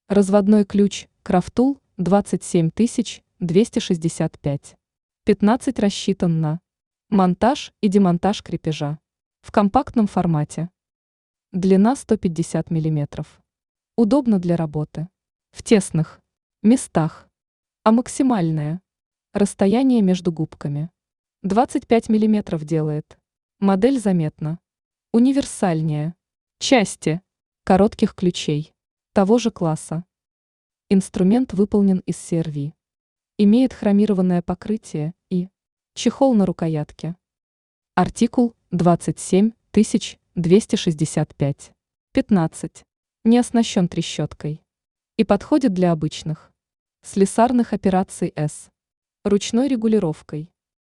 Разводной ключ Крафтул 27265. 15 рассчитан на монтаж и демонтаж крепежа. В компактном формате. Длина 150 мм. Удобно для работы. В тесных местах. А максимальное расстояние между губками 25 мм делает. Модель заметна. Универсальнее. Части коротких ключей того же класса. Инструмент выполнен из CRV. Имеет хромированное покрытие и чехол на рукоятке. Артикул 27265. 15. Не оснащен трещоткой. И подходит для обычных слесарных операций с ручной регулировкой.